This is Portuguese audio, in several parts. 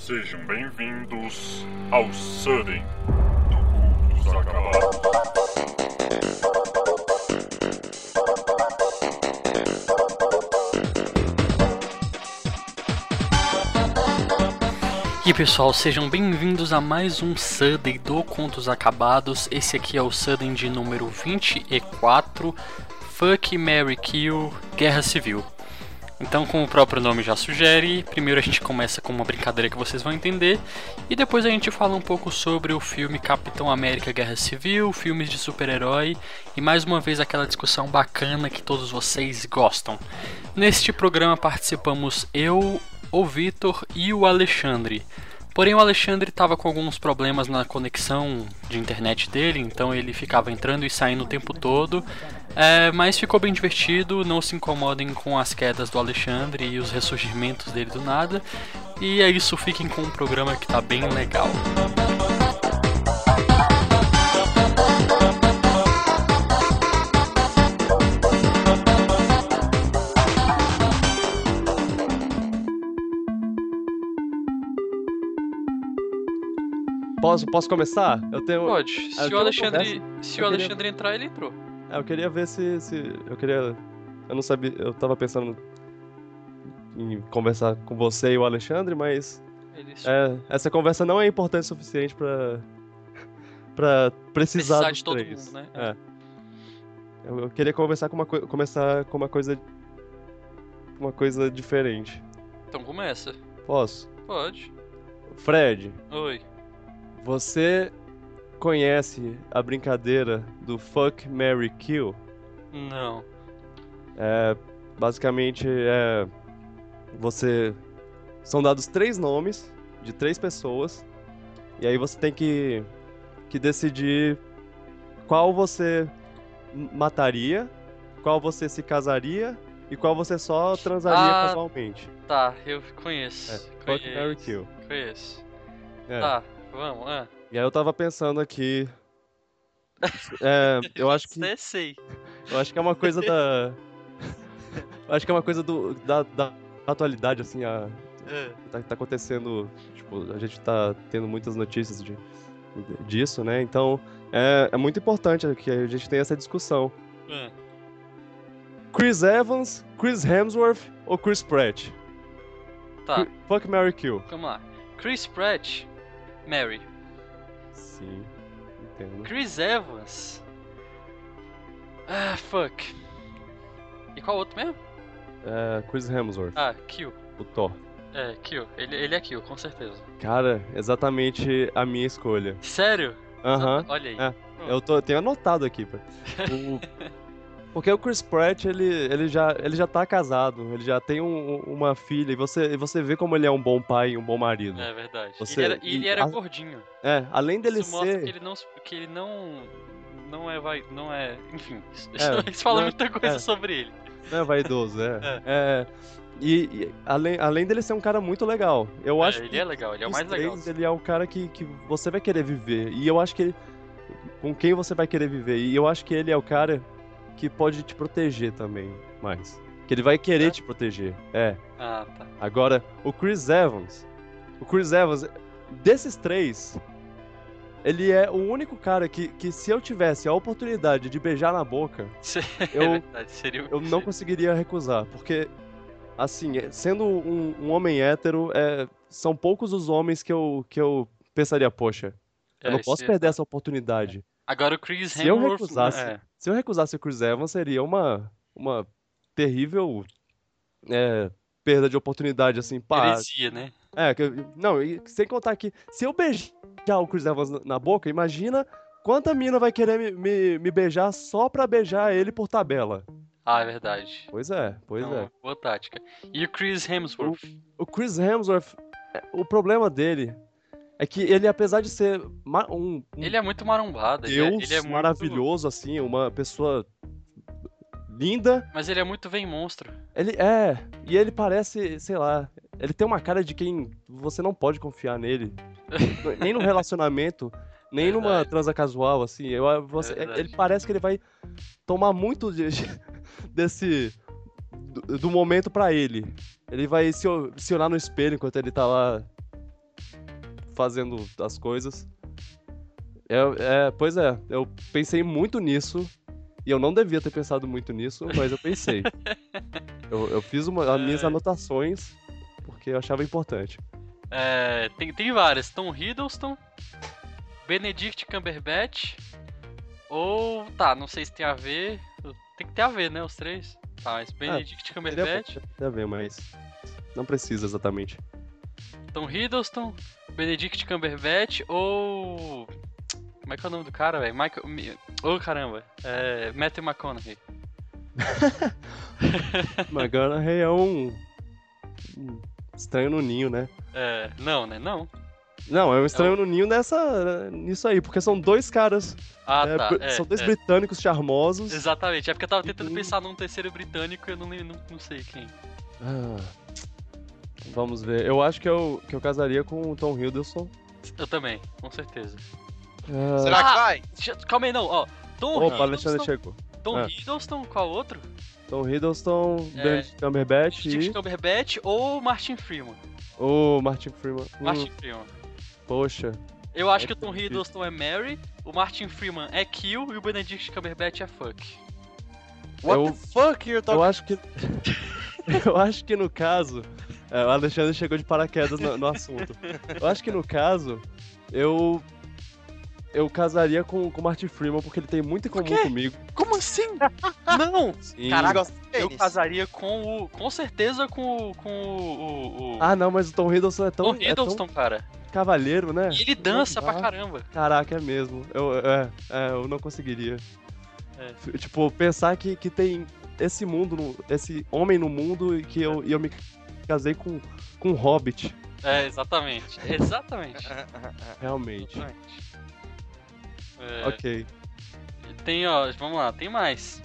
Sejam bem-vindos ao Sudden do Cultos Acabados. E aí pessoal, sejam bem-vindos a mais um Sudden do Contos Acabados. Esse aqui é o Sudden de número 24, Fuck, Marry, Kill, Guerra Civil. Então, como o próprio nome já sugere, primeiro a gente começa com uma brincadeira que vocês vão entender, e depois a gente fala um pouco sobre o filme Capitão América Guerra Civil, filmes de super-herói, e mais uma vez aquela discussão bacana que todos vocês gostam. Neste programa participamos eu, o Vitor e o Alexandre. Porém o Alexandre estava com alguns problemas na conexão de internet dele, então ele ficava entrando e saindo o tempo todo, mas ficou bem divertido. Não se incomodem com as quedas do Alexandre e os ressurgimentos dele do nada. E é isso, fiquem com o programa que tá bem legal. Posso começar? Pode. Se o Alexandre queria... entrar, ele entrou. Eu queria ver se eu não sabia, eu tava pensando em conversar com você e o Alexandre, mas essa conversa não é importante o suficiente pra precisar dos de todo três. mundo, né? Eu queria começar com uma coisa diferente. Então começa. Posso? Pode. Fred. Oi. Você conhece a brincadeira do Fuck, Marry, Kill? Não. Basicamente, são dados 3 nomes de 3 pessoas, e aí você tem que decidir qual você mataria, qual você se casaria e qual você só transaria casualmente. Tá, eu conheço. Fuck, Marry, Kill. Conheço. Tá. Vamos, E aí eu tava pensando aqui. Eu acho que. Sei. Eu acho que é uma coisa da. Eu acho que é uma coisa da atualidade, assim. Tá acontecendo. Tipo, a gente tá tendo muitas notícias disso, né? Então, é muito importante que a gente tenha essa discussão. Chris Evans, Chris Hemsworth ou Chris Pratt? Tá. Fuck, Marry, Kill. Vamos lá. Chris Pratt, Mary. Sim, entendo. Chris Evans. Fuck. E qual outro mesmo? Chris Hemsworth. Kill. O Thor. Kill. Ele é Kill, com certeza. Cara, exatamente a minha escolha. Sério? Aham. Olha aí. Eu tenho anotado aqui, porque o Chris Pratt, ele já tá casado, ele já tem uma filha, e você vê como ele é um bom pai e um bom marido. É verdade. Ele era gordinho. Além dele Isso mostra ser... que ele não é... Enfim, isso fala não é- muita coisa sobre ele. Não é vaidoso, E além dele ser um cara muito legal, eu acho ele que é legal, ele é o dos mais três, legal. ele é um cara que você vai querer viver, e eu acho que com quem você vai querer viver, e eu acho que ele é o cara que pode te proteger também, mais. Que ele vai querer te proteger, Tá. Agora, o Chris Evans, desses 3, ele é o único cara que se eu tivesse a oportunidade de beijar na boca, Verdade, seria eu não conseguiria recusar, porque, assim, sendo um homem hétero, são poucos os homens que eu pensaria, poxa, eu não posso perder essa oportunidade. Agora o Chris Se eu Hemsworth... recusasse o Chris Evans, seria uma terrível perda de oportunidade, assim, Heresia, né? Não, e sem contar que se eu beijar o Chris Evans na boca, imagina quanta mina vai querer me beijar só pra beijar ele por tabela. É verdade. Pois é. Boa tática. E o Chris Hemsworth? O Chris Hemsworth, o problema dele é que ele, apesar de ser ele é muito marombado. Deus ele é muito maravilhoso, assim, uma pessoa linda. Mas ele é muito monstro. E ele parece, sei lá, ele tem uma cara de quem você não pode confiar nele. Nem no relacionamento, nem numa transa casual, assim. Ele parece que ele vai tomar muito do momento pra ele. Ele vai se olhar no espelho enquanto ele tá lá fazendo as coisas. Pois é, eu pensei muito nisso. E eu não devia ter pensado muito nisso, mas eu pensei. Eu fiz as minhas anotações, porque eu achava importante. Tem várias. Tom Hiddleston, Benedict Cumberbatch, ou... Tá, não sei se tem a ver. Tem que ter a ver, né, os três. Tá, mas Benedict Cumberbatch... Tem a ver, mas não precisa exatamente. Tom Hiddleston, Benedict Cumberbatch, ou... Como é que é o nome do cara, velho? Caramba. Matthew McConaughey. McConaughey é um estranho no ninho, né? Não, né? Não. Não, é um estranho no ninho nisso aí, porque são dois caras. São dois britânicos charmosos. Exatamente, é porque eu tava tentando pensar num terceiro britânico e eu não sei quem. Vamos ver. Eu acho que eu casaria com o Tom Hiddleston. Eu também, com certeza. Será que vai? Calma aí, não, ó. Alexandre chegou. Tom Hiddleston, qual outro? Tom Hiddleston, Benedict Cumberbatch Cumberbatch ou Martin Freeman? Martin Freeman. Martin Freeman. Poxa. Eu acho que o Tom Hiddleston é Mary, o Martin Freeman é Kill e o Benedict Cumberbatch é Fuck. What the fuck you're talking? Eu acho que no caso... o Alexandre chegou de paraquedas no assunto. Eu acho que no caso, eu casaria com o Martin Freeman, porque ele tem muito em comum comigo. Como assim? Não! Sim. Caraca, eu casaria com certeza com o... Ah, não, mas o Tom Hiddleston é tão... Tom Hiddleston, cara. Cavalheiro, né? E ele dança pra caramba. Caraca, é mesmo. Eu não conseguiria. Tipo, pensar que tem esse mundo, esse homem no mundo e que eu me casei com um hobbit. Exatamente. Realmente. Exatamente. Ok. Tem, vamos lá, tem mais.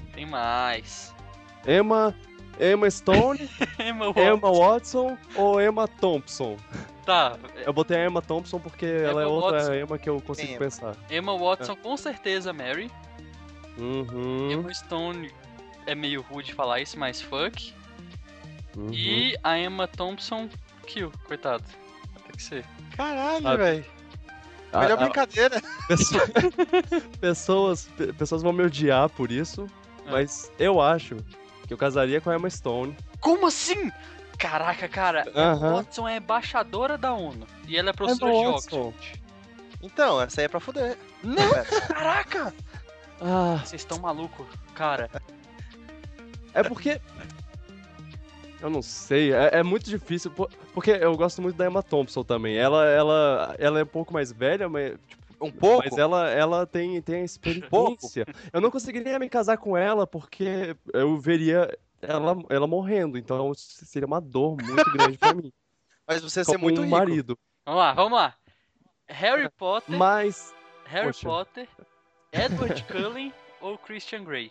Emma Stone, Emma Watson ou Emma Thompson? Tá. Eu botei a Emma Thompson porque ela é outra Watson. Emma que eu consigo pensar. Emma Watson com certeza Mary. Uhum. Emma Stone é meio rude falar isso, mas fuck. Uhum. E a Emma Thompson, kill, coitado. Vai ter que ser. Caralho, velho. Melhor brincadeira. Pessoas vão me odiar por isso, mas eu acho que eu casaria com a Emma Stone. Como assim? Caraca, cara, Emma Watson é embaixadora da ONU. E ela é professora de Oxford. Então, essa aí é pra fuder. Não, caraca! Vocês estão malucos, cara. É porque... Eu não sei, é muito difícil, porque eu gosto muito da Emma Thompson também. Ela é um pouco mais velha, mas... Tipo, um pouco? Mas ela tem a experiência. Eu não conseguiria me casar com ela, porque eu veria ela morrendo, então seria uma dor muito grande pra mim. Mas você ia ser muito rico. Marido. Vamos lá. Harry Potter, Poxa. Potter, Edward Cullen ou Christian Grey?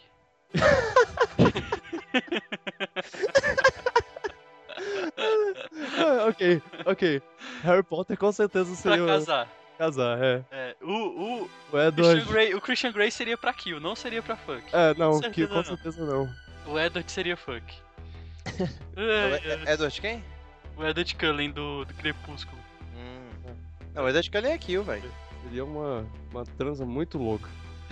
Ok. Harry Potter com certeza seria... Pra casar, O Edward... O Christian Grey seria pra kill, não seria pra fuck. Não, kill com certeza não. O Edward seria fuck. Edward quem? O Edward Cullen do Crepúsculo. Não, o Edward Cullen é kill, velho. Seria uma transa muito louca.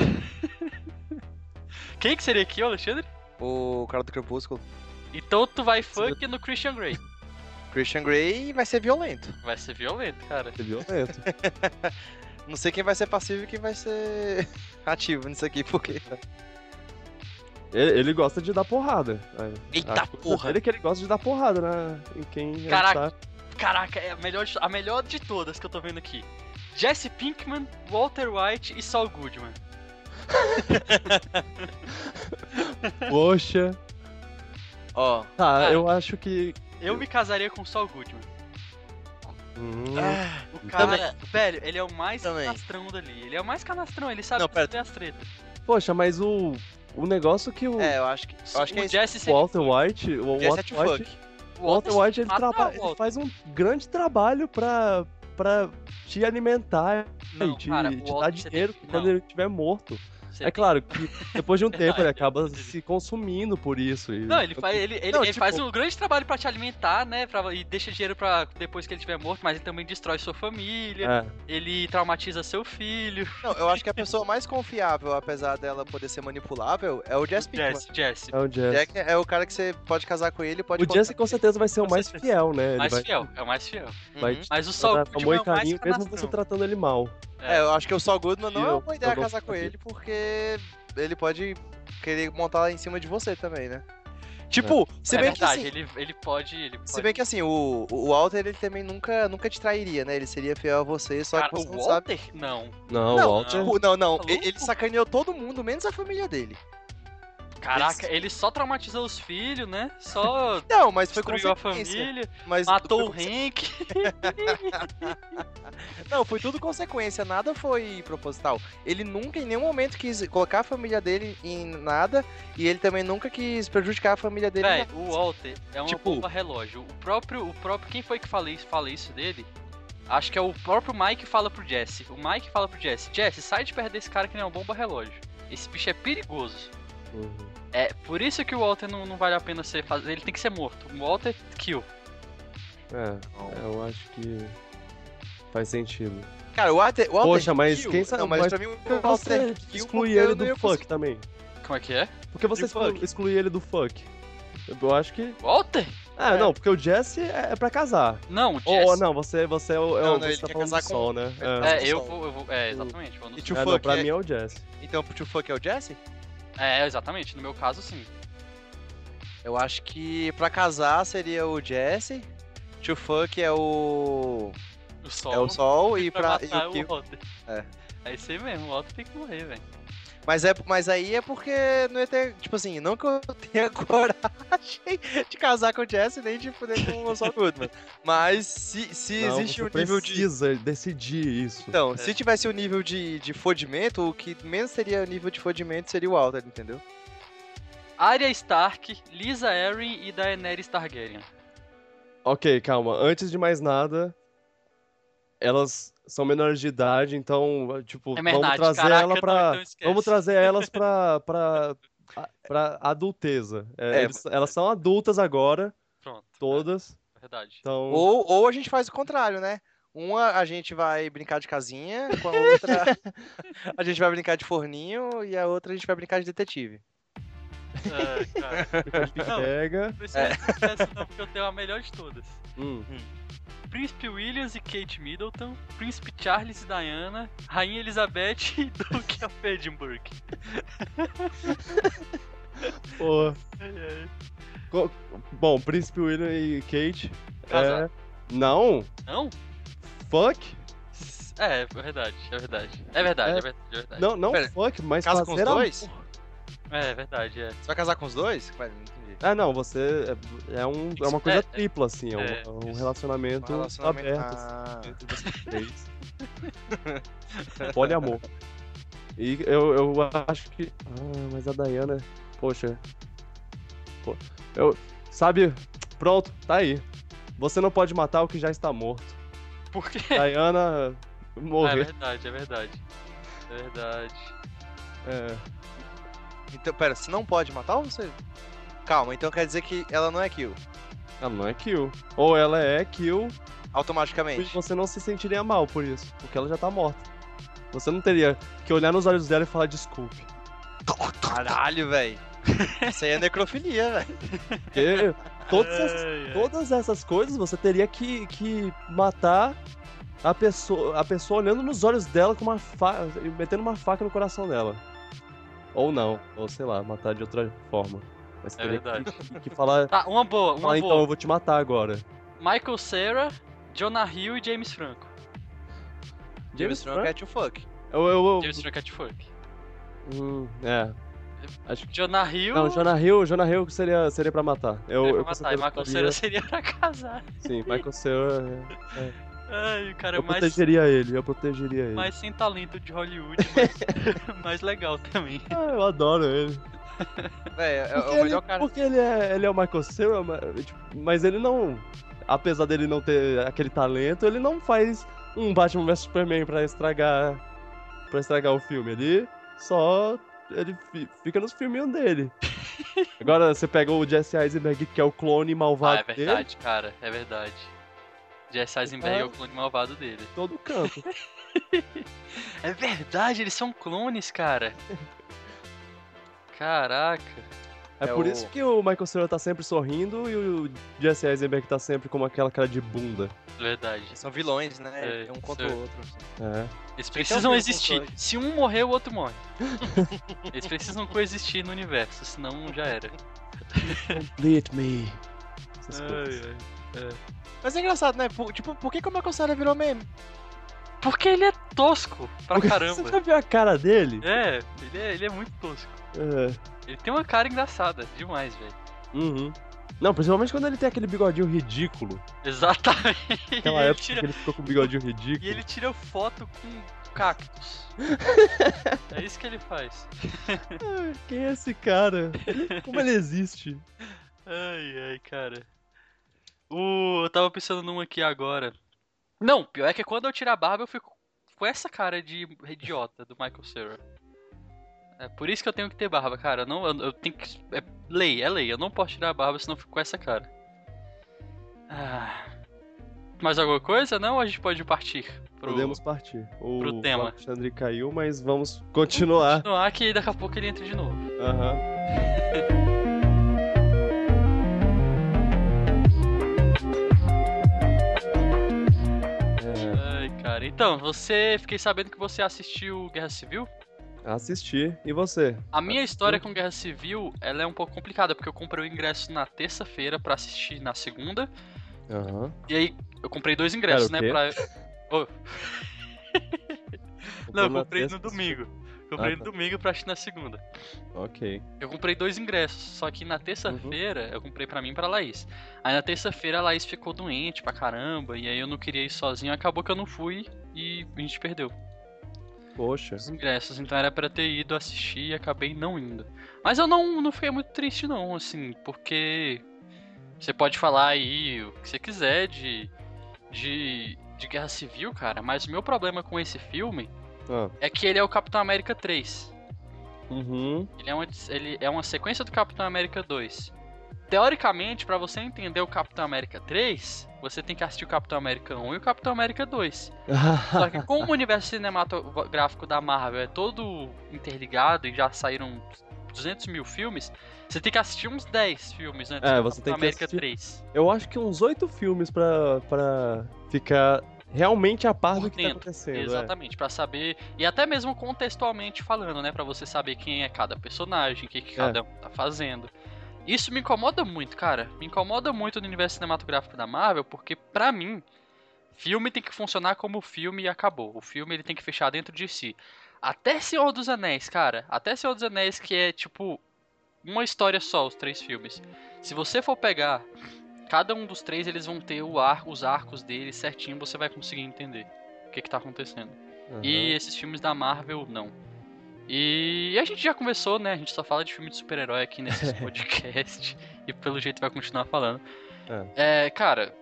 Quem que seria kill, Alexandre? O cara do Crepúsculo. Então tu vai fuck no Christian Grey. Christian Grey vai ser violento. Vai ser violento, cara. Vai ser violento. Não sei quem vai ser passivo e quem vai ser ativo nisso aqui, porque... Ele gosta de dar porrada. Eita porra! Ele gosta de dar porrada em quem Caraca, é a melhor de todas que eu tô vendo aqui. Jesse Pinkman, Walter White e Saul Goodman. Poxa. Cara, eu acho que... Eu me casaria com Saul Goodman. O cara, velho, ele é o mais canastrão dali. Ele é o mais canastrão, ele sabe fazer as tretas. Poxa, mas o negócio que o... eu acho que o Jesse seria... Walter White... O Walter White, ele faz um grande trabalho pra te alimentar e te dar dinheiro quando ele estiver morto. Você É tem- claro que depois de um tempo ele Verdade, acaba ele- se consumindo por isso. Não, ele faz tipo- um grande trabalho pra te alimentar, né? E deixa dinheiro pra depois que ele estiver morto, mas ele também destrói sua família. É, Ele traumatiza seu filho. Não, eu acho que a pessoa mais confiável, apesar dela poder ser manipulável, é o Jesse Pinkman. Jesse. é o Jesse. Jack é o cara que você pode casar com ele, pode O Jesse com certeza vai ser o Com mais certeza. fiel, né? Ele Mais vai, fiel, é o mais fiel. vai Uhum. te Mas o Saul tratar com Goodman amor é e o mais carinho, mesmo você canastrão. tratando ele mal. É, eu acho que o Saul Goodman não é uma Eu- boa ideia eu gosto casar com dele. ele, porque ele pode querer montar lá em cima de você também, né? Tipo, se É bem que verdade, assim, ele pode. se bem que assim, o Walter ele também nunca te trairia, né? Ele seria fiel a você, só Cara, que você o não sabe. Walter? Não. Não, Não, o Walter. tipo, não, Tá ele louco? sacaneou todo mundo, menos a família dele. Caraca, ele só traumatizou os filhos, né? Só Não, mas foi destruiu a consequência. família, Mas matou o foi- Hank. Não, foi tudo consequência, nada foi proposital. Ele nunca em nenhum momento quis colocar a família dele em nada e ele também nunca quis prejudicar a família dele. em Véi, nada. o Walter é uma Tipo- bomba relógio. O próprio. Quem foi que fala isso dele? Acho que é o próprio Mike que fala pro Jesse. O Mike fala pro Jesse: Jesse, sai de perto desse cara que nem uma bomba relógio. Esse bicho é perigoso. Uhum. É por isso que o Walter não vale a pena ser. Ele tem que ser morto. O Walter kill. Eu acho que faz sentido. Cara, o Walter Poxa, mas kill. quem sabe- Não, mas mas pra mim o Por que Walter você kill exclui porque eu ele não ia do fuck conseguir. também? Como é que é? Por que você Do fuck. exclui ele do fuck? Eu acho que. Walter? Ah, não, porque o Jesse é pra casar. Não, o Ou Jesse. não, você é o. Não, você ele tá quer falando casar do Sol, com- né? Eu vou. Exatamente. Vou no E Sol. tio Não, fuck pra é- mim é o Jesse. Então pro Tio Fuck é o Jesse? Exatamente. No meu caso, sim. Eu acho que pra casar seria o Jesse. Tio Fuck é o. O Sol. É o Sol e pra pra. E matar o o Kill. Walter. É. É isso aí mesmo. O Walter tem que morrer, velho. Mas aí é porque não ia ter. Tipo assim, não que eu tenha coragem de casar com o Jesse nem de poder com o Saul Goodman. Mas se Não, existe você um nível de. precisa decidir isso. Então, se tivesse um nível de fodimento, o que menos teria nível de fodimento seria o Walter, entendeu? Arya Stark, Lisa Arryn e Daenerys Targaryen. Ok, calma. Antes de mais nada, elas são menores de idade, então, tipo, É vamos verdade, trazer caraca, ela não, pra. então esquece. Vamos trazer elas pra adulteza. Elas são adultas agora, Pronto. todas. Verdade. Então. Ou a gente faz o contrário, né? Uma a gente vai brincar de casinha, com a outra a gente vai brincar de forninho e a outra a gente vai brincar de detetive. Cara. Não, Pega. não precisa dessa não, porque eu tenho a melhor de todas. Hum. Príncipe Williams e Kate Middleton, Príncipe Charles e Diana, Rainha Elizabeth e Duke of Edinburgh. Pô. Bom, Príncipe William e Kate. Casar. Não? Não? Fuck? É verdade, é verdade. É verdade, é verdade. Não Pera, fuck, mas casa com os fazer dois? amor. É verdade, é. Você vai casar com os dois? Pera, não entendi. Ah, não, você. É uma coisa É, tripla, assim. é, um isso. relacionamento, Um relacionamento- aberto. Ah. Assim, entre vocês três. Poliamor. E eu acho que. Ah, mas a Diana. Poxa. Pô, sabe? Pronto, tá aí. Você não pode matar o que já está morto. Por quê? Diana É morrer. verdade, é verdade. É verdade. É. Então, pera, você não pode matar ou você. Calma, então quer dizer que ela não é kill, Ela não é kill. Ou ela é kill e automaticamente. você não se sentiria mal por isso. Porque ela já tá morta. Você não teria que olhar nos olhos dela e falar desculpe. Caralho, velho. Isso aí é necrofilia, velho. Porque todas essas coisas você teria que matar a pessoa olhando nos olhos dela com uma faca, metendo uma faca no coração dela. Ou não, ou sei lá, matar de outra forma. Mas É teria verdade. que falar, Tá, uma boa, uma falar, então boa. eu vou te matar agora. Michael Cera, Jonah Hill e James Franco. James Franco é to fuck. James Franco é de fuck. Acho que. Jonah Hill. Não, Jonah Hill seria pra matar. Eu pra com matar, e certeza Michael faria- Cera seria pra casar. Sim, Michael Cera. Ai, o cara é Eu mais, protegeria ele. mais sem talento de Hollywood, mas mais legal também. Ah, eu adoro ele. Velho, é Porque o melhor cara. Porque ele é o Michael Cera, mas ele não. Apesar dele não ter aquele talento, ele não faz um Batman vs Superman pra estragar o filme. Ele só ele fica nos filminhos dele. Agora você pega o Jesse Eisenberg, que é o clone malvado é verdade, cara, é verdade. Jesse Eisenberg é o clone malvado dele. Todo canto. É verdade, eles são clones, cara. Caraca. É por isso que o Michael Cera tá sempre sorrindo e o Jesse Eisenberg tá sempre com aquela cara de bunda. Verdade. São vilões, né? Um contra o outro. É. Eles precisam existir. Se um morrer, o outro morre. Eles precisam coexistir no universo, senão já era. Complete me. Essas coisas. Mas é engraçado, né? Por que o Michael Cera virou meme? Porque ele é tosco pra caramba. Você já viu a cara dele? Ele é muito tosco. É. Ele tem uma cara engraçada, demais, velho. Uhum. Não, principalmente quando ele tem aquele bigodinho ridículo. Exatamente. Aquela época que ele ficou com o bigodinho ridículo. E ele tira foto com cactos. É isso que ele faz. Quem é esse cara? Como ele existe? Ai, cara. Eu tava pensando num aqui agora. Não, pior é que quando eu tiro a barba eu fico com essa cara de idiota do Michael Cera. É por isso que eu tenho que ter barba, cara. Eu tenho que. É lei. Eu não posso tirar a barba, senão eu fico com essa cara. Mais alguma coisa? Não? Ou a gente pode partir? Podemos partir. Pro tema. O Alexandre caiu, mas vamos continuar. Vamos continuar que daqui a pouco ele entra de novo. Aham. Ai, cara. Então, fiquei sabendo que você assistiu Guerra Civil? Assisti. E você? A minha história com Guerra Civil, ela é um pouco complicada, porque eu comprei o ingresso na terça-feira pra assistir na segunda. Aham. E aí, eu comprei 2 ingressos, Cara, né, o pra... Não, eu comprei no domingo. Comprei no domingo pra assistir na segunda. Ok. Eu comprei 2 ingressos, só que na terça-feira eu comprei pra mim e pra Laís. Aí na terça-feira a Laís ficou doente pra caramba, e aí eu não queria ir sozinho, acabou que eu não fui e a gente perdeu Poxa. os ingressos, então era pra ter ido assistir e acabei não indo. Mas eu não fiquei muito triste não, assim, porque você pode falar aí o que você quiser de Guerra Civil, cara, mas o meu problema com esse filme é que ele é o Capitão América 3. Uhum. Ele é uma sequência do Capitão América 2. Teoricamente, pra você entender o Capitão América 3, você tem que assistir o Capitão América 1 e o Capitão América 2. Só que como o universo cinematográfico da Marvel é todo interligado e já saíram 200 mil filmes, você tem que assistir uns 10 filmes antes do você Capitão tem que América assistir... 3. Eu acho que uns 8 filmes pra ficar realmente a par Por do que tá dentro. acontecendo. Exatamente, pra saber, e até mesmo contextualmente falando, né, pra você saber quem é cada personagem, o que cada um tá fazendo. Isso me incomoda muito, cara. Me incomoda muito no universo cinematográfico da Marvel, porque pra mim, filme tem que funcionar como filme e acabou. O filme ele tem que fechar dentro de si. Até Senhor dos Anéis, cara. Até Senhor dos Anéis, que é tipo uma história só, os 3 filmes. Se você for pegar cada um dos 3, eles vão ter os arcos deles certinho, você vai conseguir entender o que tá acontecendo. Uhum. E esses filmes da Marvel, não. E a gente já conversou, né? A gente só fala de filme de super-herói aqui nesses podcasts. E pelo jeito vai continuar falando. Cara,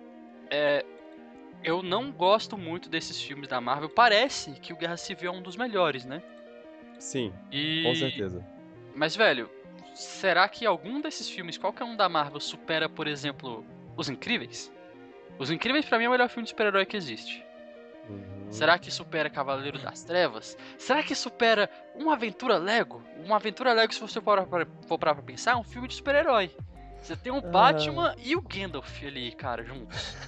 eu não gosto muito desses filmes da Marvel. Parece que o Guerra Civil é um dos melhores, né? Sim, com certeza. Mas, velho, será que algum desses filmes, qualquer um da Marvel, supera, por exemplo, Os Incríveis? Os Incríveis, pra mim, é o melhor filme de super-herói que existe. Será que supera Cavaleiro das Trevas? Será que supera Uma Aventura Lego? Uma Aventura Lego, se você for parar pra pensar, é um filme de super-herói. Você tem o Batman e o Gandalf ali, cara, juntos.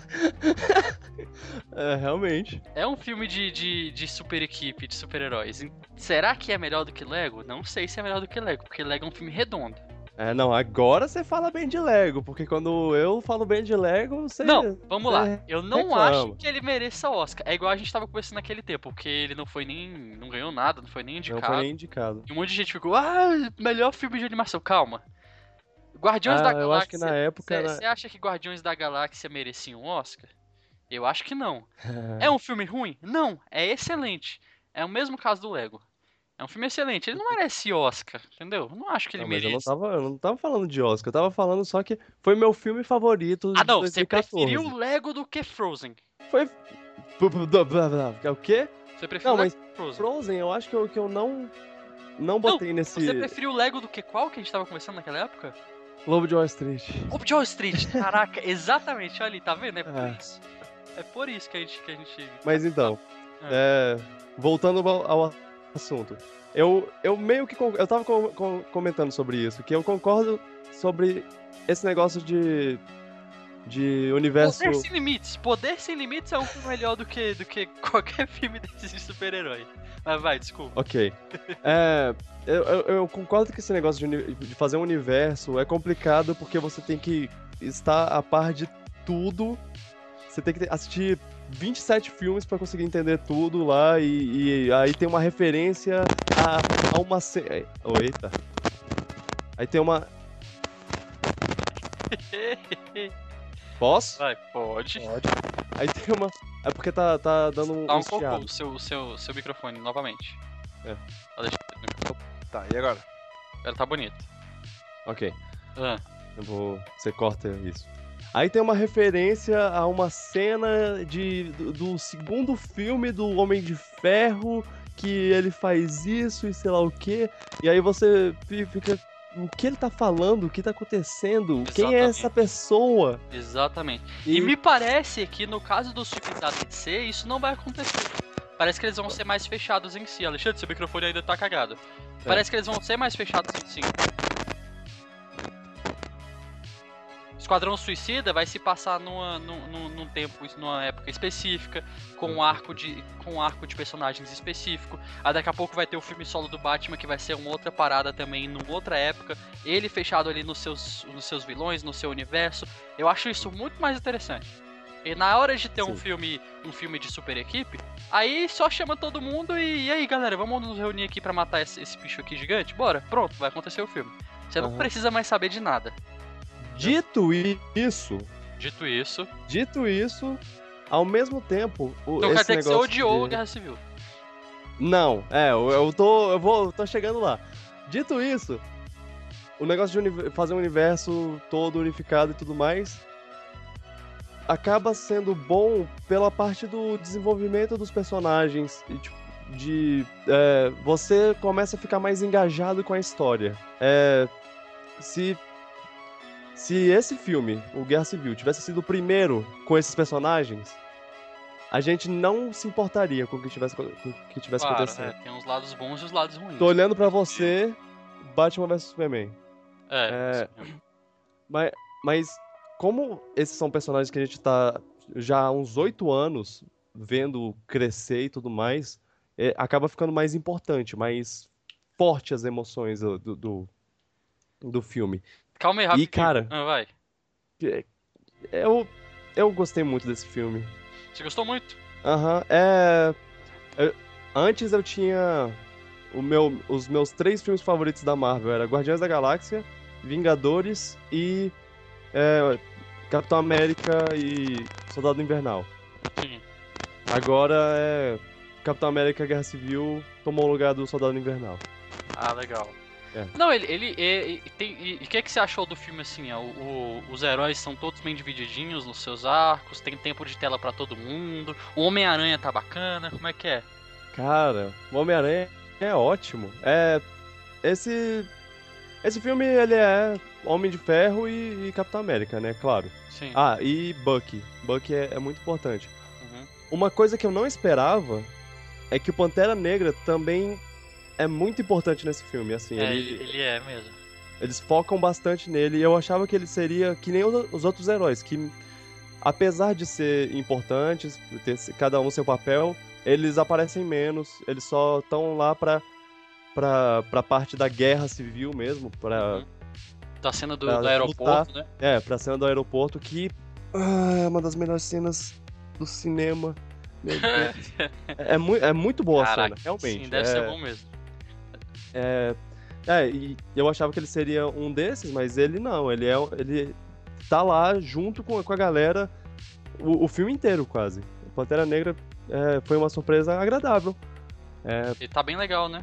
Realmente. É um filme de super equipe, de super-heróis. Será que é melhor do que Lego? Não sei se é melhor do que Lego, porque Lego é um filme redondo. Não, agora você fala bem de Lego, porque quando eu falo bem de Lego, você... Não, vamos lá. Eu não reclama. acho que ele mereça Oscar. É igual a gente tava conversando naquele tempo, porque ele não ganhou nada, não foi nem indicado. Não foi nem indicado. E um monte de gente ficou, melhor filme de animação. Calma. Guardiões da Galáxia. Eu acho que na época... Você acha que Guardiões da Galáxia merecia um Oscar? Eu acho que não. É um filme ruim? Não, é excelente. É o mesmo caso do Lego. É um filme excelente. Ele não merece Oscar, entendeu? Eu não acho que ele merece. Eu não tava falando de Oscar. Eu tava falando só que foi meu filme favorito de 2014. Você preferiu Lego do que Frozen. Foi... O quê? Você preferiu Frozen? Frozen? Frozen, eu acho que eu não não botei nesse Você preferiu o Lego do que qual que a gente tava conversando naquela época? Lobo de Wall Street. Lobo de Wall Street, caraca, exatamente, olha ali, tá vendo? É por É. isso. É por isso que a gente... Mas então, voltando ao assunto. Eu meio que... Eu tava comentando sobre isso, que eu concordo sobre esse negócio de universo... Poder Sem Limites. Poder Sem Limites é um filme melhor do que qualquer filme desses de super-herói. Mas vai, desculpa. Ok. Eu concordo que esse negócio de fazer um universo é complicado porque você tem que estar a par de tudo. Você tem que assistir 27 filmes pra conseguir entender tudo lá e aí tem uma referência a uma... Eita. Aí tem uma... Posso? Vai, pode. Aí tem uma... É porque tá dando um... Dá um chiado. pouco o seu microfone novamente. Ó, deixa eu ver o microfone. Tá, e agora? Agora tá bonito. Ok. Ah, Você corta isso. Aí tem uma referência a uma cena do segundo filme do Homem de Ferro, que ele faz isso e sei lá o quê. E aí você fica... O que ele tá falando? O que tá acontecendo? Quem é essa pessoa? exatamente. E me parece que no caso dos filmes da DC, isso não vai acontecer. Parece que eles vão ser mais fechados em si. Alexandre, seu microfone ainda tá cagado. Parece que eles vão ser mais fechados em si. Esquadrão Suicida vai se passar num tempo, numa época específica, com um arco de personagens específico. Aí daqui a pouco vai ter o filme solo do Batman, que vai ser uma outra parada também, numa outra época. Ele fechado ali nos seus vilões, no seu universo. Eu acho isso muito mais interessante. E na hora de ter um filme de super equipe, aí só chama todo mundo e aí galera, vamos nos reunir aqui pra matar esse bicho aqui gigante? Bora, pronto, vai acontecer o filme. Você não precisa mais saber de nada. Dito isso, ao mesmo tempo... Então quer dizer que você odiou a Guerra Civil. Não, eu tô chegando lá. Dito isso, o negócio de fazer um universo todo unificado e tudo mais acaba sendo bom pela parte do desenvolvimento dos personagens e tipo, você começa a ficar mais engajado com a história. Se esse filme, o Guerra Civil, tivesse sido o primeiro com esses personagens, a gente não se importaria com o que tivesse acontecendo. Tem os lados bons e os lados ruins. Tô olhando pra você, Batman vs Superman. Mas como esses são personagens que a gente tá já há uns 8 anos vendo crescer e tudo mais, acaba ficando mais importante, mais forte as emoções do filme. Calma aí, rapidinho. E, cara, vai. Eu gostei muito desse filme. Você gostou muito? Antes eu tinha os meus 3 filmes favoritos da Marvel. Era Guardiões da Galáxia, Vingadores e Capitão América e Soldado Invernal. Sim. Agora Capitão América Guerra Civil tomou o lugar do Soldado Invernal. Ah, legal. Não, e o que você achou do filme assim? Os heróis são todos bem divididinhos nos seus arcos, tem tempo de tela pra todo mundo, o Homem-Aranha tá bacana, como é que é? Cara, o Homem-Aranha é ótimo. Esse filme, ele é Homem de Ferro e Capitão América, né? Claro. Sim. E Bucky. Bucky é muito importante. Uhum. Uma coisa que eu não esperava é que o Pantera Negra também é muito importante nesse filme, assim. Ele é mesmo. Eles focam bastante nele e eu achava que ele seria que nem os outros heróis, que apesar de ser importantes, ter cada um seu papel, eles aparecem menos, eles só estão lá pra parte da guerra civil mesmo, Da cena do aeroporto, lutar, né? Pra cena do aeroporto, que é uma das melhores cenas do cinema. Meu Deus. É muito boa a cena, realmente. Sim, deve ser bom mesmo. E eu achava que ele seria um desses, mas ele não, ele tá lá junto com a galera o filme inteiro, quase. Pantera Negra foi uma surpresa agradável. Ele tá bem legal, né?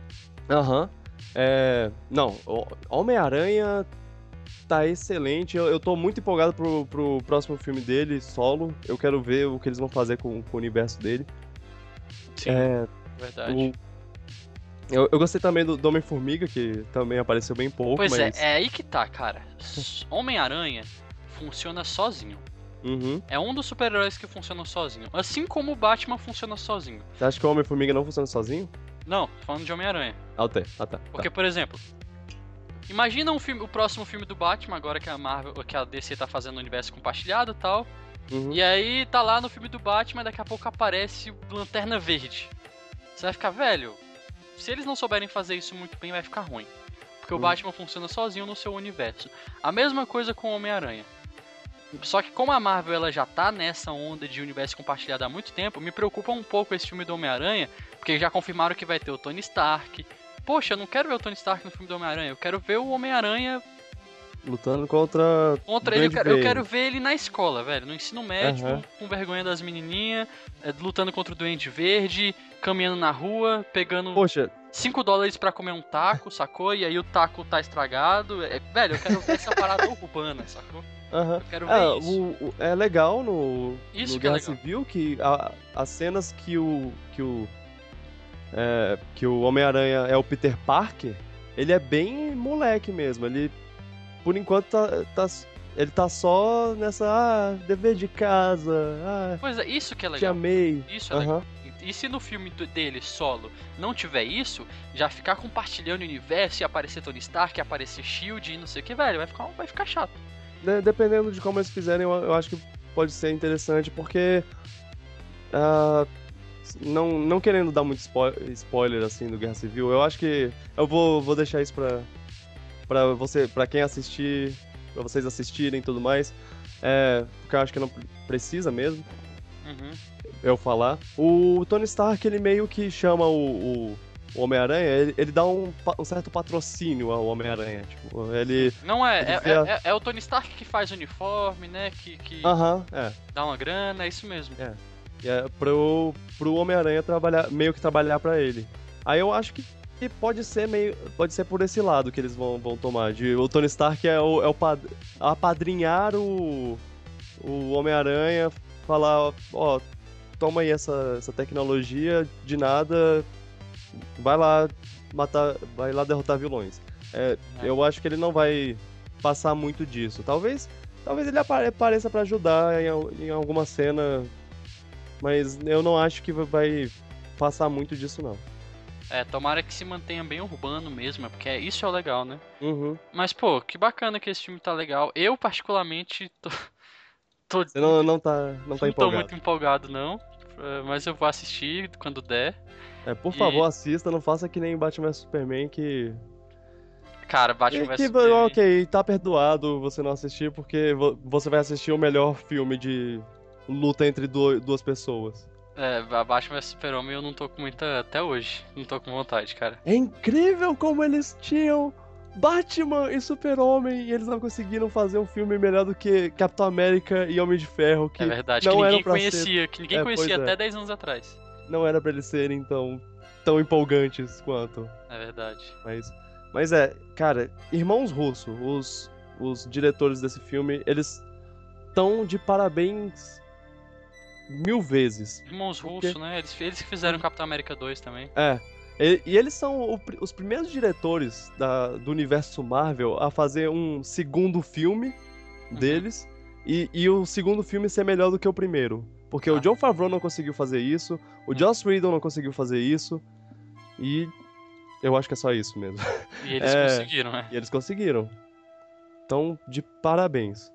Não, Homem-Aranha tá excelente. Eu tô muito empolgado pro próximo filme dele, solo. Eu quero ver o que eles vão fazer com o universo dele. Sim, verdade. Eu gostei também do Homem-Formiga, que também apareceu bem pouco, Pois mas... é aí que tá, cara. Homem-Aranha funciona sozinho. Uhum. É um dos super-heróis que funciona sozinho. Assim como o Batman funciona sozinho. Você acha que o Homem-Formiga não funciona sozinho? Não, tô falando de Homem-Aranha. Tá. Porque, por exemplo, imagina o próximo filme do Batman, agora que que a DC tá fazendo o universo compartilhado e tal. Uhum. E aí tá lá no filme do Batman, daqui a pouco aparece o Lanterna Verde. Você vai ficar, velho, se eles não souberem fazer isso muito bem, vai ficar ruim. Porque o Batman funciona sozinho no seu universo. A mesma coisa com o Homem-Aranha. Só que como a Marvel ela já tá nessa onda de universo compartilhado há muito tempo, me preocupa um pouco esse filme do Homem-Aranha, porque já confirmaram que vai ter o Tony Stark. Poxa, eu não quero ver o Tony Stark no filme do Homem-Aranha, eu quero ver o Homem-Aranha Lutando contra ele. Duende Eu quero Verde. ver ele na escola, velho, no ensino médio, Aham. com vergonha das menininhas, lutando contra o Duende Verde, caminhando na rua, pegando Poxa, $5 pra comer um taco, sacou? E aí o taco tá estragado. Velho, eu quero ver essa parada urbana, sacou? aham. Eu quero ver isso. É legal no Isso no que é Guerra legal. Civil que as cenas que o Homem-Aranha é o Peter Parker, ele é bem moleque mesmo. Ele, por enquanto, ele tá só nessa, dever de casa, Pois é, isso que é te legal. amei. Isso é legal. E se no filme dele solo não tiver isso, já ficar compartilhando o universo e aparecer Tony Stark, aparecer Shield e não sei o que, velho, vai ficar chato. Dependendo de como eles fizerem, eu acho que pode ser interessante, porque ah, não querendo dar muito spoiler assim do Guerra Civil, eu acho que eu vou deixar isso pra quem assistir, pra vocês assistirem e tudo mais, porque eu acho que não precisa mesmo Uhum. eu falar. O Tony Stark, ele meio que chama o Homem-Aranha, ele dá um certo patrocínio ao Homem-Aranha, tipo, ele... Não ele vê é o Tony Stark que faz uniforme, né? Que Aham, dá uma grana, é isso mesmo. E é pro Homem-Aranha meio que trabalhar pra ele. Aí eu acho que pode ser por esse lado que eles vão tomar. O Tony Stark apadrinhar o Homem-Aranha, falar, ó, toma aí essa tecnologia de nada, vai lá derrotar vilões. Eu acho que ele não vai passar muito disso. Talvez ele apareça pra ajudar em alguma cena, mas eu não acho que vai passar muito disso, não. Tomara que se mantenha bem urbano mesmo, porque isso é o legal, né? Uhum. Mas, pô, que bacana que esse filme tá legal. Eu, particularmente, tô Você não tá não tô empolgado. muito empolgado, não. Mas eu vou assistir quando der. Por favor, assista, não faça que nem Batman vs Superman, que... Cara, Batman vs que Superman. ok, tá perdoado você não assistir, porque você vai assistir o melhor filme de luta entre duas pessoas. Batman vs Superman eu não tô com muita... Até hoje, não tô com vontade, cara. É incrível como eles tinham Batman e Super-Homem e eles não conseguiram fazer um filme melhor do que Capitão América e Homem de Ferro, que É verdade, não que eram ninguém pra conhecia, que ninguém pois conhecia é. até 10 anos atrás. Não era pra eles serem tão empolgantes quanto. É verdade. Mas cara, Irmãos Russo, os diretores desse filme, eles estão de parabéns 1000 vezes. Irmãos Porque- Russo, né? Eles que fizeram Capitão América 2 também. E eles são os primeiros diretores do universo Marvel a fazer um segundo filme deles e o segundo filme ser melhor do que o primeiro. Porque o Jon Favreau não conseguiu fazer isso, o Joss Whedon não conseguiu fazer isso, e eu acho que é só isso mesmo. E eles conseguiram, né? E eles conseguiram. Então, de parabéns.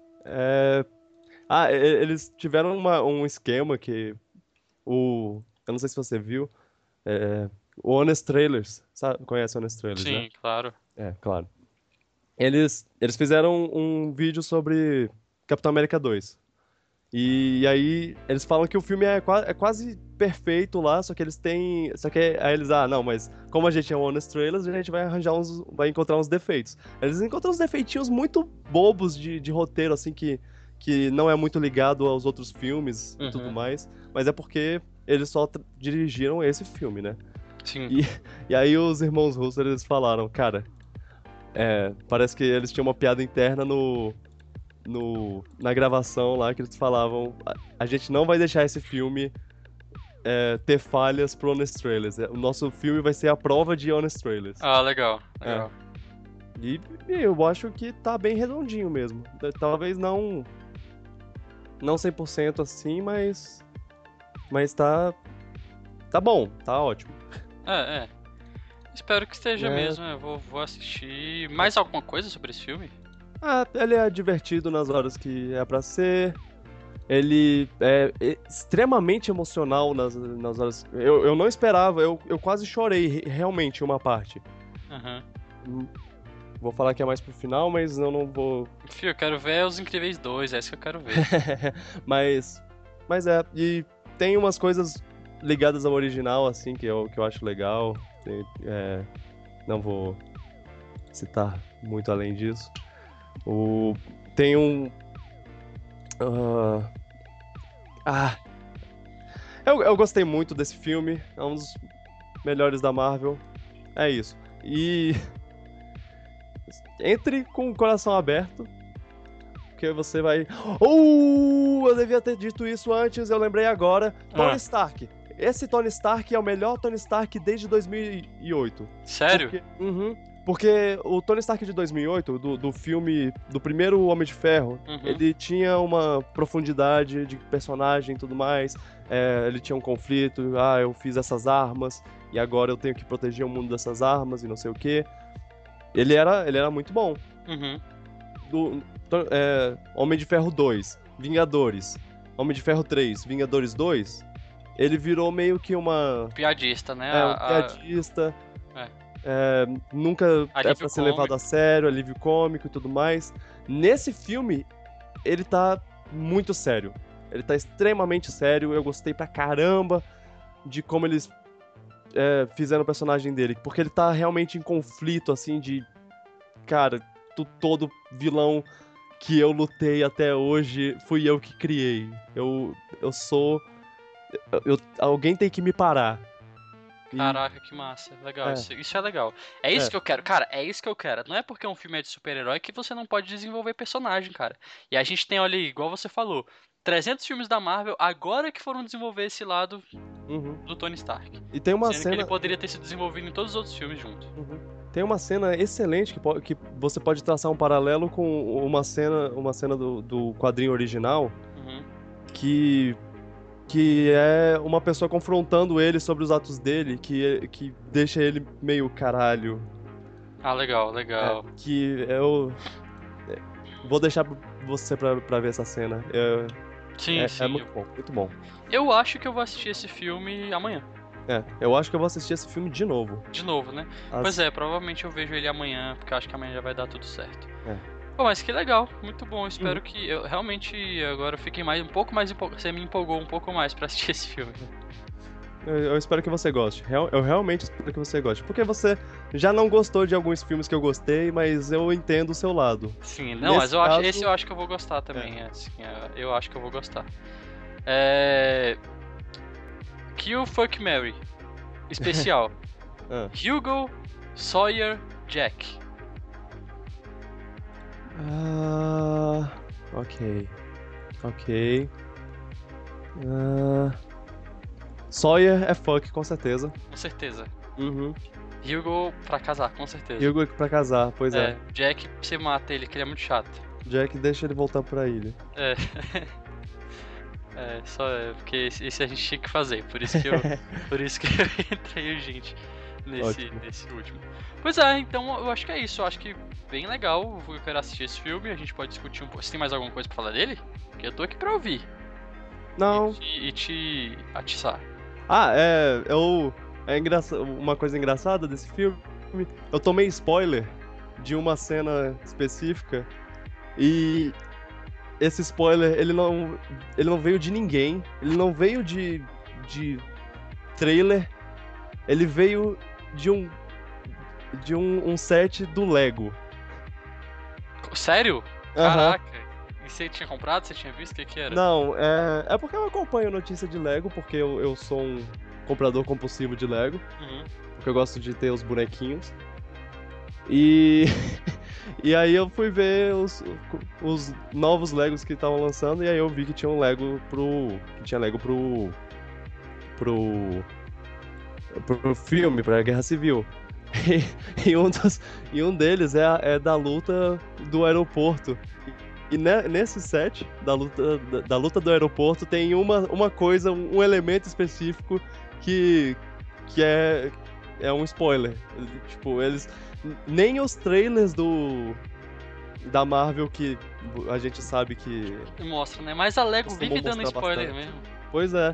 Eles tiveram um esquema que eu não sei se você viu, o Honest Trailers, sabe? Conhece o Honest Trailers, né? Sim, claro. Claro. Eles fizeram um vídeo sobre Capitão América 2. E aí eles falam que o filme é quase perfeito lá, só que eles têm. Aí eles, não, mas como a gente é um Honest Trailers, a gente vai encontrar uns defeitos. Eles encontram uns defeitinhos muito bobos de roteiro, assim, que não é muito ligado aos outros filmes e tudo mais. Mas é porque eles só dirigiram esse filme, né? Sim. E aí os irmãos Russo, eles falaram, cara, parece que eles tinham uma piada interna na gravação lá, que eles falavam, a gente não vai deixar esse filme ter falhas pro Honest Trailers. O nosso filme vai ser a prova de Honest Trailers. Ah, legal, legal. E eu acho que tá bem redondinho mesmo. Talvez não 100% assim, mas tá bom, tá ótimo. Espero que esteja mesmo, eu vou assistir. Mais alguma coisa sobre esse filme? Ele é divertido nas horas que é pra ser. Ele é extremamente emocional nas horas. Eu não esperava, eu quase chorei realmente em uma parte. Vou falar que é mais pro final, mas eu não vou. Fio, eu quero ver Os Incríveis 2, é isso que eu quero ver. mas e tem umas coisas ligadas ao original, assim, que eu acho legal. Não vou citar muito além disso. Tem um. Eu gostei muito desse filme. É um dos melhores da Marvel. É isso. E. Entre com o coração aberto. Porque você vai. Eu devia ter dito isso antes, eu lembrei agora. Tony Stark. Esse Tony Stark é o melhor Tony Stark desde 2008. Sério? Porque o Tony Stark de 2008, do filme, do primeiro Homem de Ferro, ele tinha uma profundidade de personagem e tudo mais. Ele tinha um conflito, eu fiz essas armas e agora eu tenho que proteger o mundo dessas armas e não sei o quê. Ele era muito bom. Homem de Ferro 2, Vingadores, Homem de Ferro 3, Vingadores 2, ele virou meio que uma... piadista, né? Piadista. Nunca é pra ser levado a sério, alívio cômico e tudo mais. Nesse filme, ele tá muito sério. Ele tá extremamente sério. Eu gostei pra caramba de como eles fizeram o personagem dele. Porque ele tá realmente em conflito, assim, de... Cara, todo vilão que eu lutei até hoje, fui eu que criei. Eu sou... alguém tem que me parar. Caraca, que massa. Legal, isso é legal. É isso que eu quero, cara, é isso que eu quero. Não é porque um filme é de super-herói que você não pode desenvolver personagem, cara. E a gente tem, olha aí, igual você falou, 300 filmes da Marvel agora que foram desenvolver esse lado do Tony Stark. E tem uma cena... que ele poderia ter se desenvolvido em todos os outros filmes junto. Tem uma cena excelente que você pode traçar um paralelo com uma cena do quadrinho original que é uma pessoa confrontando ele sobre os atos dele, que deixa ele meio caralho. Legal. Que eu vou deixar você pra ver essa cena. Sim. É muito bom. Eu acho que eu vou assistir esse filme amanhã. Eu acho que eu vou assistir esse filme de novo. De novo, né? Pois provavelmente eu vejo ele amanhã, porque eu acho que amanhã já vai dar tudo certo. Pô, mas que legal, muito bom. Espero que eu realmente agora fiquei um pouco mais empolgado. Você me empolgou um pouco mais pra assistir esse filme. Eu espero que você goste. Eu realmente espero que você goste. Porque você já não gostou de alguns filmes que eu gostei, mas eu entendo o seu lado. Sim, não, mas esse eu acho que eu vou gostar também. Assim, eu acho que eu vou gostar. Kill Fuck Mary especial. Hugo, Sawyer, Jack. Ok. Sawyer é fuck, com certeza. Com certeza. Hugo pra casar, com certeza. Hugo pra casar, pois é. Jack, você mata ele, que ele é muito chato. Jack, deixa ele voltar pra ilha. Porque esse a gente tinha que fazer, por isso que eu entrei urgente nesse último. Pois então eu acho que é isso, eu acho que bem legal, eu quero assistir esse filme, a gente pode discutir um pouco. Você tem mais alguma coisa pra falar dele? Porque eu tô aqui pra ouvir. Não. E te atiçar. É engraçado, uma coisa engraçada desse filme, eu tomei spoiler de uma cena específica e esse spoiler, ele não veio de ninguém, ele não veio de trailer, ele veio de um set do Lego. Sério? Caraca. E você tinha comprado? Você tinha visto? O que era? Não, é porque eu acompanho notícia de Lego, porque eu sou um comprador compulsivo de Lego. Porque eu gosto de ter os bonequinhos. E aí eu fui ver os novos Legos que estavam lançando, e aí eu vi que tinha Lego pro pro filme, pra Guerra Civil. E um deles é da luta do aeroporto. E nesse set da luta do aeroporto tem uma coisa, um elemento específico que é um spoiler. Tipo, eles... Nem os trailers da Marvel, que a gente sabe que... Mostra, né? Mas a Lego costumam vive dando mostrar spoiler bastante. mesmo. Pois é.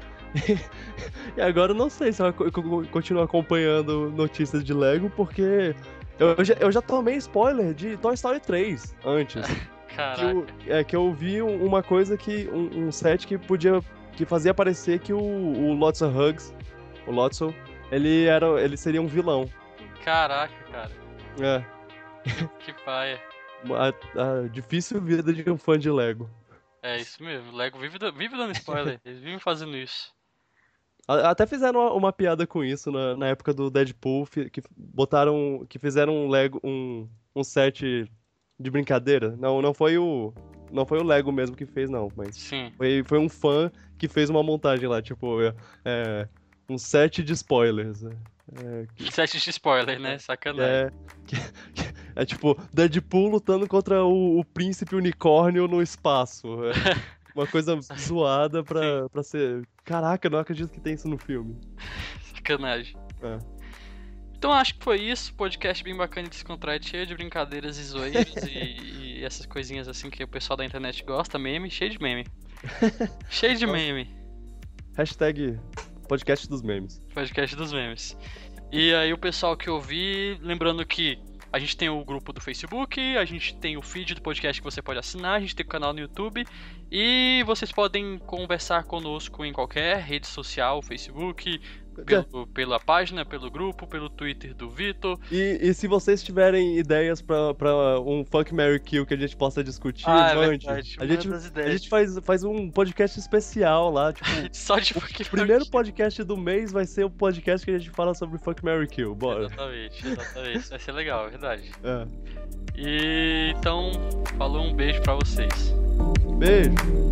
E agora eu não sei se eu continuo acompanhando notícias de Lego, porque eu já tomei spoiler de Toy Story 3 antes. Caraca. Que eu vi uma coisa que... Um set que fazia parecer que o Lotso Hugs, o Lotso, ele seria um vilão. Caraca, cara. É. Que paia. A difícil vida de um fã de Lego. É isso mesmo. Lego vive dando spoiler. Eles vivem fazendo isso. Até fizeram uma piada com isso na época do Deadpool, que fizeram um set de brincadeira. Não foi o Lego mesmo que fez, não, mas Sim. foi um fã que fez uma montagem lá, tipo, um set de spoilers. Set de spoiler, né? Sacanagem. É tipo, Deadpool lutando contra o príncipe unicórnio no espaço. Uma coisa zoada pra ser... Caraca, não acredito que tem isso no filme. Sacanagem. Então acho que foi isso. Podcast bem bacana e descontraído, cheio de brincadeiras e zoeiros e essas coisinhas assim que o pessoal da internet gosta. Meme, cheio de meme. Cheio de meme. Hashtag podcast dos memes. Podcast dos memes. E aí o pessoal que ouvir, lembrando que a gente tem o grupo do Facebook, a gente tem o feed do podcast que você pode assinar, a gente tem o canal no YouTube e vocês podem conversar conosco em qualquer rede social, Facebook, pela página, pelo grupo, pelo Twitter do Vitor. E se vocês tiverem ideias pra um Fuck, Marry, Kill que a gente possa discutir, mande. A gente faz um podcast especial lá, tipo... Só de Fuck, o primeiro podcast do mês vai ser o podcast que a gente fala sobre Fuck, Marry, Kill. Bora. Exatamente. Vai ser legal, é verdade. E então, falou, um beijo pra vocês. Beijo.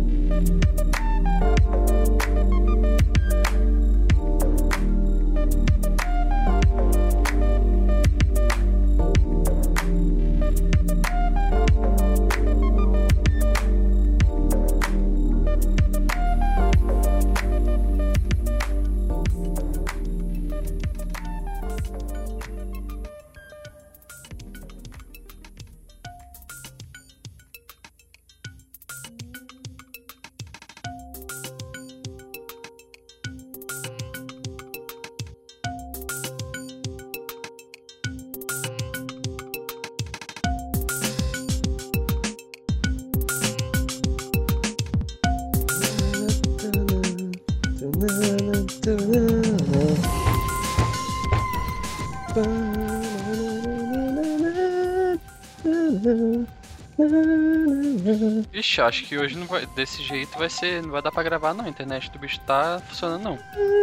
Ixi, acho que hoje não vai, desse jeito não vai dar pra gravar não, a internet do bicho tá funcionando não.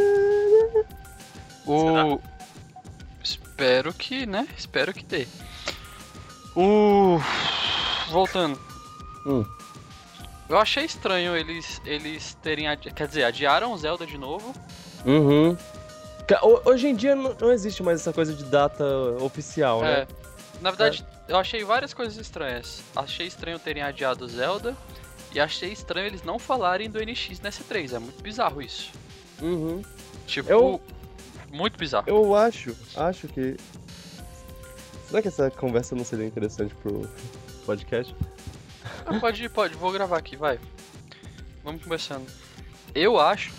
Espero que, né? Espero que dê. Voltando. Eu achei estranho eles terem, quer dizer, adiaram o Zelda de novo. Uhum. Hoje em dia não existe mais essa coisa de data oficial, né? Na verdade, eu achei várias coisas estranhas. Achei estranho terem adiado o Zelda. E achei estranho eles não falarem do NX nessa 3. É muito bizarro isso. Uhum. Tipo, muito bizarro. Eu acho que... Será que essa conversa não seria interessante pro podcast? Pode, vou gravar aqui, vai. Vamos conversando. Eu acho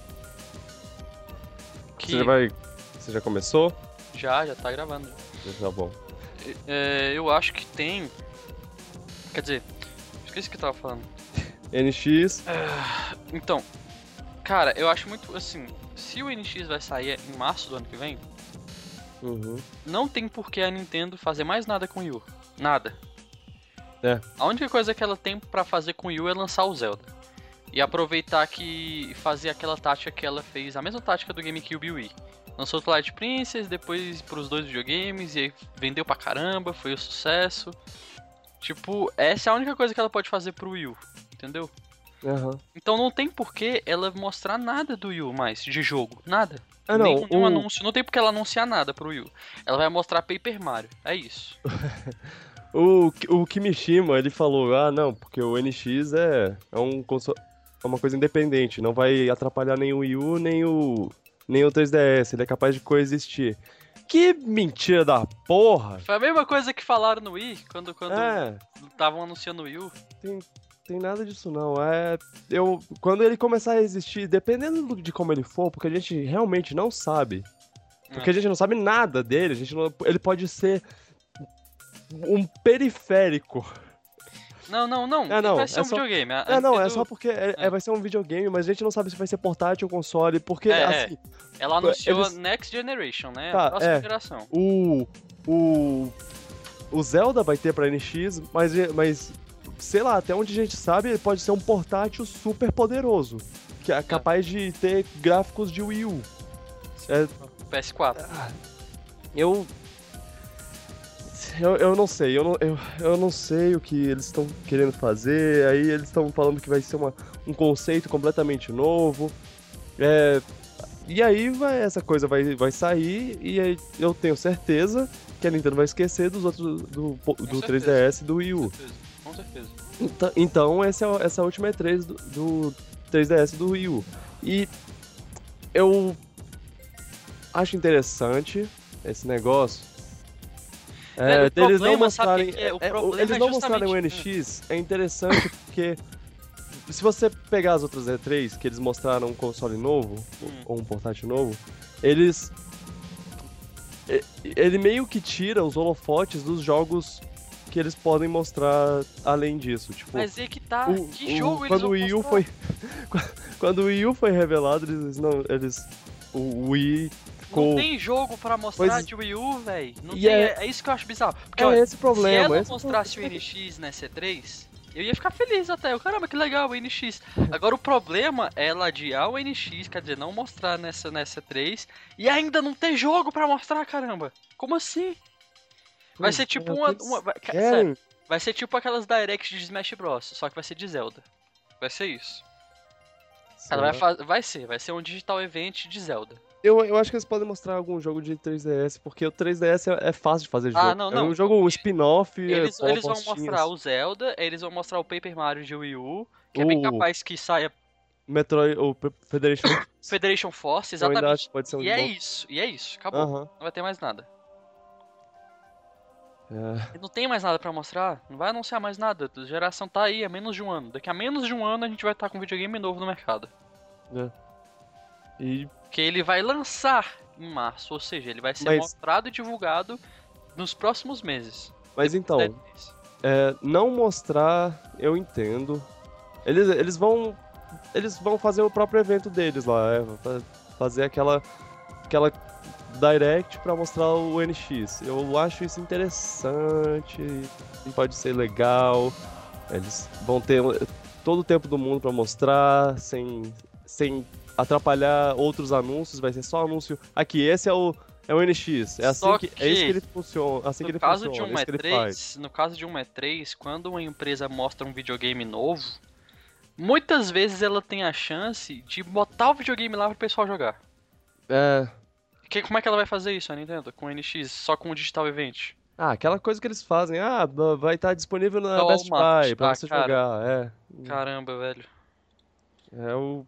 que... Você já começou? Já tá gravando. Tá bom. Eu acho que tem... Quer dizer, esqueci o que eu tava falando. NX. Então, cara, eu acho muito assim, se o NX vai sair em março do ano que vem, não tem por que a Nintendo fazer mais nada com o Wii U. Nada. A única coisa que ela tem pra fazer com o Wii U é lançar o Zelda. E aproveitar que fazer aquela tática que ela fez, a mesma tática do GameCube e Wii. Lançou o Twilight Princess, depois pros 2 videogames, e aí vendeu pra caramba, foi um sucesso. Tipo, essa é a única coisa que ela pode fazer pro Wii U, entendeu? Aham. Então não tem por que ela mostrar nada do Wii U mais, de jogo. Nada. Ah, não. Nenhum anúncio. Não tem por que ela anunciar nada pro Wii U. Ela vai mostrar Paper Mario. É isso. O Kimishima, ele falou, ah, não, porque o NX é uma coisa independente, não vai atrapalhar nem o Wii U, nem o 3DS, ele é capaz de coexistir. Que mentira da porra! Foi a mesma coisa que falaram no Wii, quando É, estavam anunciando o Wii U. tem nada disso não. Quando ele começar a existir, dependendo de como ele for, porque a gente realmente não sabe. Porque a gente não sabe nada dele, ele pode ser um periférico. Não. Ah, não, Vai ser é um só- videogame. É só porque vai ser um videogame, mas a gente não sabe se vai ser portátil ou console, porque, assim, Ela anunciou eles- Next Generation, né? Tá, A próxima geração. o Zelda vai ter pra NX, mas, sei lá, até onde a gente sabe, ele pode ser um portátil super poderoso, que é capaz de ter gráficos de Wii U. É, PS4. eu não sei, eu não sei o que eles estão querendo fazer, aí eles estão falando que vai ser um conceito completamente novo, e aí essa coisa vai sair, e aí eu tenho certeza que a Nintendo vai esquecer dos outros, do certeza. 3DS e do Wii U. Com certeza. Então essa é a última E3 do 3DS e do Wii U. E eu acho interessante esse negócio. Velho, o Deles não problema, sabe mostrarem. o que é? O problema Eles é não mostrarem o justamente- NX é interessante porque se você pegar as outras E3 que eles mostraram um console novo ou um portátil novo, ele meio que tira os holofotes dos jogos que eles podem mostrar além disso, tipo, Mas é que tá. Que jogo eles quando vão o Wii U mostrar? foi quando o Wii U foi revelado, o Wii ficou. Não tem jogo pra mostrar Pois- de Wii U, velho. Não E tem. é- É isso que eu acho bizarro. Porque, É olha, esse o problema, se ela esse é o mostrasse o NX nessa E3, eu ia ficar feliz até. Caramba, que legal o NX. Agora o problema é ela adiar o NX, quer dizer, não mostrar nessa E3 e ainda não ter jogo pra mostrar, caramba. Como assim? Vai Pois ser é, tipo o que eles querem. sério, vai ser tipo aquelas directs de Smash Bros, só que vai ser de Zelda. Vai ser isso. Ela vai ser um digital event de Zelda. Eu acho que eles podem mostrar algum jogo de 3DS, porque o 3DS é fácil de fazer jogo. Ah, não. É um jogo, um spin-off, Eles vão postinhas. mostrar o Zelda, eles vão mostrar o Paper Mario de Wii U, que é bem capaz que saia Metroid, o Federation. Federation Force, Eu ainda exatamente. acho que pode ser um E é bom. isso, acabou. Aham. Não vai ter mais nada. É, E não tem mais nada pra mostrar, não vai anunciar mais nada. A geração tá aí, é menos de um ano. Daqui a menos de um ano a gente vai estar com um videogame novo no mercado. E Que ele vai lançar em março, ou seja, ele vai ser Mas- mostrado e divulgado nos próximos meses. Mas então, Depois da E3. não mostrar, eu entendo. Eles vão fazer o próprio evento deles lá, fazer aquela direct pra mostrar o NX. Eu acho isso interessante, pode ser legal. Eles vão ter todo o tempo do mundo pra mostrar, sem atrapalhar outros anúncios, vai ser só anúncio. Aqui, esse é o NX. É Só assim que, é isso que ele funciona, assim que ele No caso de funciona, um é isso que ele faz. E3, no caso de um E3, quando uma empresa mostra um videogame novo, muitas vezes ela tem a chance de botar o videogame lá pro pessoal jogar. Como é que ela vai fazer isso, a Nintendo? Com o NX, só com o Digital Event? Aquela coisa que eles fazem. Vai estar disponível na Só Best uma- Buy pra você cara. jogar. Caramba, velho. É o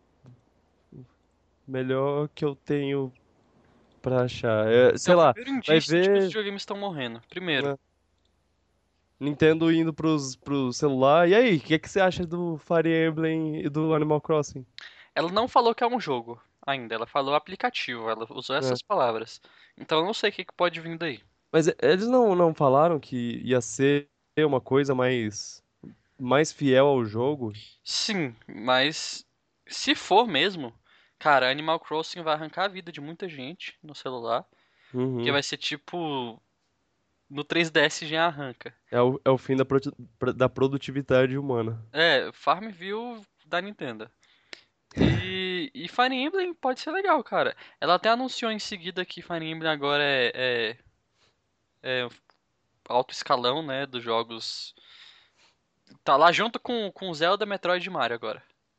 melhor que eu tenho pra achar. Sei É o lá, primeiro vai indício de que ver- os videogames estão morrendo. Primeiro. É. Nintendo indo pro celular. E aí, o que você acha do Fire Emblem e do Animal Crossing? Ela não falou que é um jogo ainda, ela falou aplicativo, ela usou essas palavras. Então eu não sei o que pode vir daí. Mas eles não falaram que ia ser uma coisa mais fiel ao jogo? Sim, mas se for mesmo, cara, Animal Crossing vai arrancar a vida de muita gente no celular, Uhum. que vai ser tipo no 3DS já arranca. É o fim da produtividade humana. Farmville da Nintendo. E Fire Emblem pode ser legal, cara. Ela até anunciou em seguida que Fire Emblem agora é alto escalão, né, dos jogos. Tá lá junto com Zelda, Metroid e Mario agora.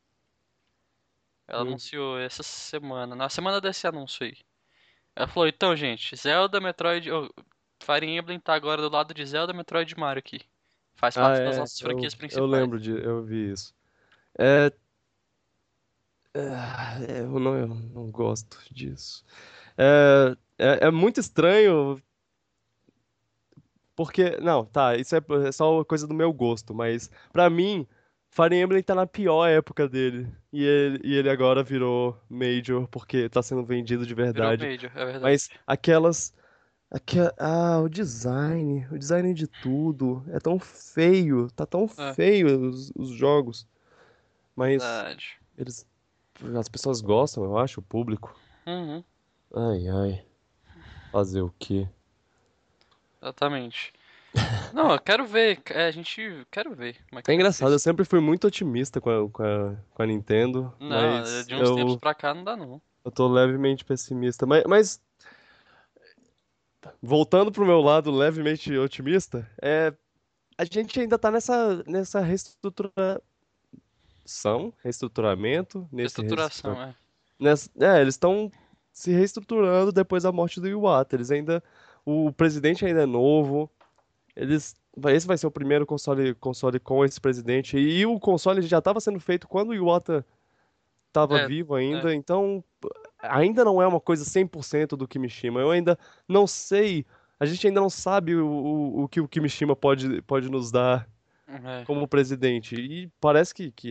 Ela Hum. anunciou essa semana, na semana desse anúncio aí. Ela falou, então, gente, Zelda, Metroid... Fire Emblem tá agora do lado de Zelda, Metroid e Mario aqui. Faz Ah, parte das é. nossas Eu, franquias eu principais. lembro eu vi isso. É, eu não gosto disso. É muito estranho, porque. Não, tá, isso é só coisa do meu gosto, mas pra mim, Fire Emblem tá na pior época dele. E ele agora virou Major porque tá sendo vendido de Virou verdade. Major, é verdade. Mas o design de tudo é tão feio, tá tão É, feio os jogos. Mas verdade. eles, as pessoas gostam, eu acho, o público. Uhum, Ai, ai, fazer o quê? exatamente. Não, eu quero ver, a gente... Quero ver como é que É vai ser engraçado, eu isso. sempre fui muito otimista com a Nintendo, Não, mas de uns tempos eu, pra cá não dá não. eu tô levemente pessimista. Mas voltando pro meu lado levemente otimista, a gente ainda tá nessa reestruturamento, nesse Reestruturação, reestruturamento. é. Eles estão se reestruturando depois da morte do Iwata. O presidente ainda é novo. Esse vai ser o primeiro console com esse presidente. E o console já estava sendo feito quando o Iwata estava É, vivo é. ainda. Então, ainda não é uma coisa 100% do Kimishima. Eu ainda não sei. A gente ainda não sabe o que o Kimishima pode nos dar É. como presidente. E parece que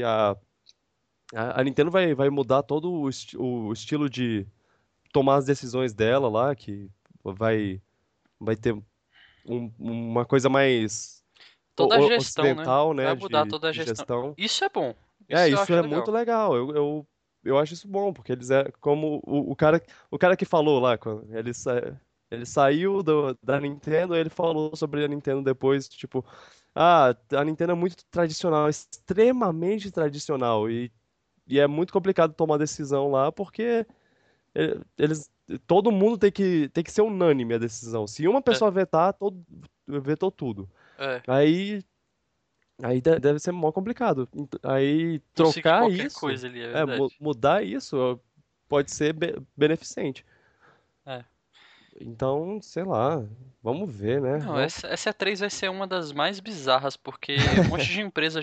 a Nintendo vai mudar todo o estilo de tomar as decisões dela lá, que vai, vai ter uma coisa mais Toda a gestão, né? ocidental, Vai né, mudar de, toda a de gestão. gestão. Isso é bom. É, Isso eu isso acho é muito legal. legal. Eu acho isso bom, porque eles como o cara que falou lá, quando ele saiu da Nintendo, ele falou sobre a Nintendo depois, tipo, a Nintendo é muito tradicional, extremamente tradicional, e é muito complicado tomar decisão lá, porque eles, todo mundo tem que ser unânime a decisão. Se uma É, pessoa vetar, vetou tudo. é. Aí deve ser mó complicado. Aí Conseguir trocar qualquer isso, coisa ali, é verdade. mudar isso pode ser beneficente. É. Então, sei lá, vamos ver, né? Não, essa E3 vai ser uma das mais bizarras, porque um monte de empresa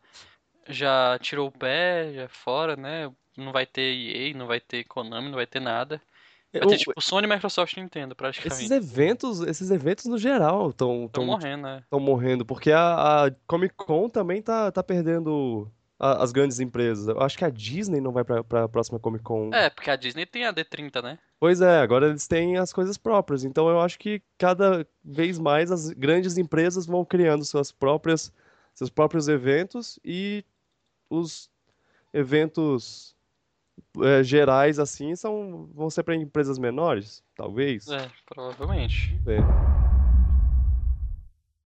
já tirou o pé, já é fora, né? Não vai ter EA, não vai ter Konami, não vai ter nada. Vai ter Eu- tipo Sony, Microsoft e Nintendo, esses praticamente. eventos, esses eventos no geral estão Estão morrendo, né? estão morrendo, porque a Comic Con também tá perdendo as grandes empresas. Eu acho que a Disney não vai pra próxima Comic Con. É, porque a Disney tem a D30, né? Pois é, agora eles têm as coisas próprias. Então eu acho que cada vez mais as grandes empresas vão criando seus próprios eventos e os eventos gerais assim vão ser para empresas menores, talvez. É, provavelmente. Vamos ver.